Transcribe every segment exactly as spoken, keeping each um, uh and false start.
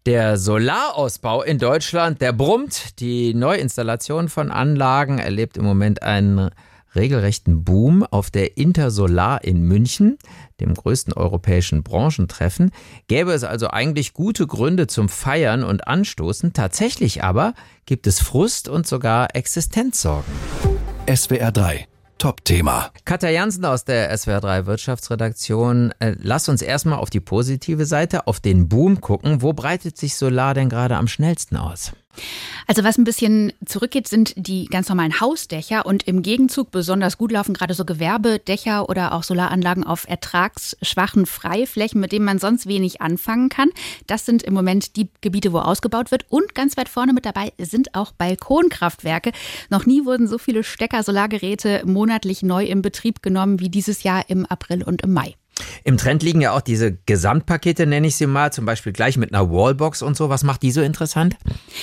Der Solarausbau in Deutschland, der brummt. Die Neuinstallation von Anlagen erlebt im Moment einen regelrechten Boom auf der Intersolar in München, dem größten europäischen Branchentreffen. Gäbe es also eigentlich gute Gründe zum Feiern und Anstoßen. Tatsächlich aber gibt es Frust und sogar Existenzsorgen. S W R drei Top-Thema. Katja Jansen aus der S W R drei Wirtschaftsredaktion. Äh, lass uns erstmal auf die positive Seite, auf den Boom gucken. Wo breitet sich Solar denn gerade am schnellsten aus? Also was ein bisschen zurückgeht, sind die ganz normalen Hausdächer und im Gegenzug besonders gut laufen gerade so Gewerbedächer oder auch Solaranlagen auf ertragsschwachen Freiflächen, mit denen man sonst wenig anfangen kann. Das sind im Moment die Gebiete, wo ausgebaut wird. Und ganz weit vorne mit dabei sind auch Balkonkraftwerke. Noch nie wurden so viele Stecker-Solargeräte monatlich neu in Betrieb genommen wie dieses Jahr im April und im Mai. Im Trend liegen ja auch diese Gesamtpakete, nenne ich sie mal, zum Beispiel gleich mit einer Wallbox und so. Was macht die so interessant?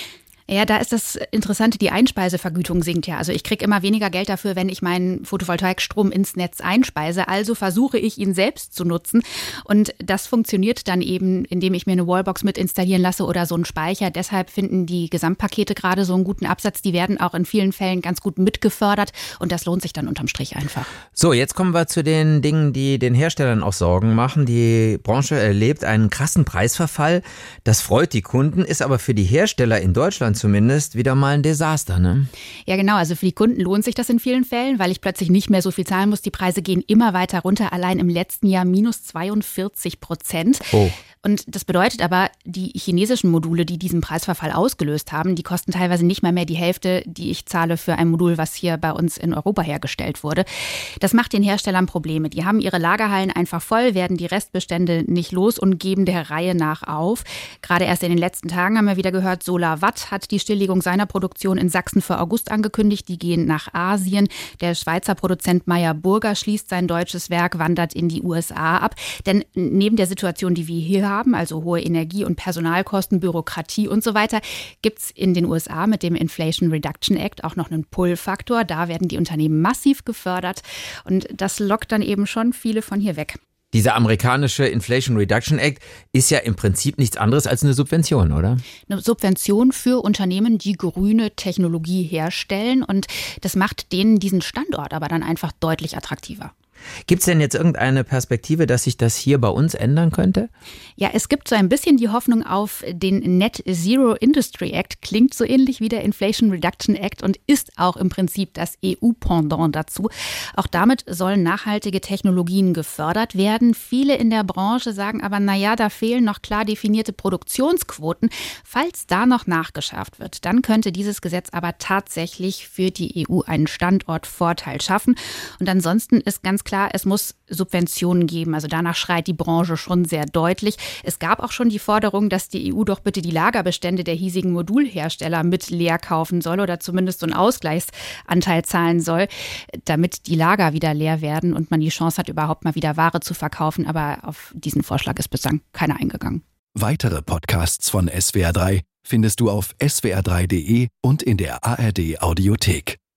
Ja, da ist das Interessante, die Einspeisevergütung sinkt ja. Also ich kriege immer weniger Geld dafür, wenn ich meinen Photovoltaikstrom ins Netz einspeise. Also versuche ich, ihn selbst zu nutzen. Und das funktioniert dann eben, indem ich mir eine Wallbox mit installieren lasse oder so einen Speicher. Deshalb finden die Gesamtpakete gerade so einen guten Absatz. Die werden auch in vielen Fällen ganz gut mitgefördert. Und das lohnt sich dann unterm Strich einfach. So, jetzt kommen wir zu den Dingen, die den Herstellern auch Sorgen machen. Die Branche erlebt einen krassen Preisverfall. Das freut die Kunden, ist aber für die Hersteller in Deutschland zumindest wieder mal ein Desaster, ne? Ja, genau. Also für die Kunden lohnt sich das in vielen Fällen, weil ich plötzlich nicht mehr so viel zahlen muss. Die Preise gehen immer weiter runter. Allein im letzten Jahr minus zweiundvierzig Prozent. Oh. Und das bedeutet aber, die chinesischen Module, die diesen Preisverfall ausgelöst haben, die kosten teilweise nicht mal mehr die Hälfte, die ich zahle für ein Modul, was hier bei uns in Europa hergestellt wurde. Das macht den Herstellern Probleme. Die haben ihre Lagerhallen einfach voll, werden die Restbestände nicht los und geben der Reihe nach auf. Gerade erst in den letzten Tagen haben wir wieder gehört, SolarWatt hat die Stilllegung seiner Produktion in Sachsen für August angekündigt. Die gehen nach Asien. Der Schweizer Produzent Meyer Burger schließt sein deutsches Werk, wandert in die U S A ab. Denn neben der Situation, die wir hier haben, also hohe Energie- und Personalkosten, Bürokratie und so weiter, gibt es in den U S A mit dem Inflation Reduction Act auch noch einen Pull-Faktor. Da werden die Unternehmen massiv gefördert und das lockt dann eben schon viele von hier weg. Dieser amerikanische Inflation Reduction Act ist ja im Prinzip nichts anderes als eine Subvention, oder? Eine Subvention für Unternehmen, die grüne Technologie herstellen und das macht denen diesen Standort aber dann einfach deutlich attraktiver. Gibt es denn jetzt irgendeine Perspektive, dass sich das hier bei uns ändern könnte? Ja, es gibt so ein bisschen die Hoffnung auf den Net Zero Industry Act. Klingt so ähnlich wie der Inflation Reduction Act und ist auch im Prinzip das E U-Pendant dazu. Auch damit sollen nachhaltige Technologien gefördert werden. Viele in der Branche sagen aber, naja, da fehlen noch klar definierte Produktionsquoten. Falls da noch nachgeschärft wird, dann könnte dieses Gesetz aber tatsächlich für die E U einen Standortvorteil schaffen. Und ansonsten ist ganz klar, Klar, es muss Subventionen geben. Also danach schreit die Branche schon sehr deutlich. Es gab auch schon die Forderung, dass die E U doch bitte die Lagerbestände der hiesigen Modulhersteller mit leer kaufen soll oder zumindest so einen Ausgleichsanteil zahlen soll, damit die Lager wieder leer werden und man die Chance hat, überhaupt mal wieder Ware zu verkaufen. Aber auf diesen Vorschlag ist bislang keiner eingegangen. Weitere Podcasts von S W R drei findest du auf s w r drei punkt d e und in der A R D Audiothek.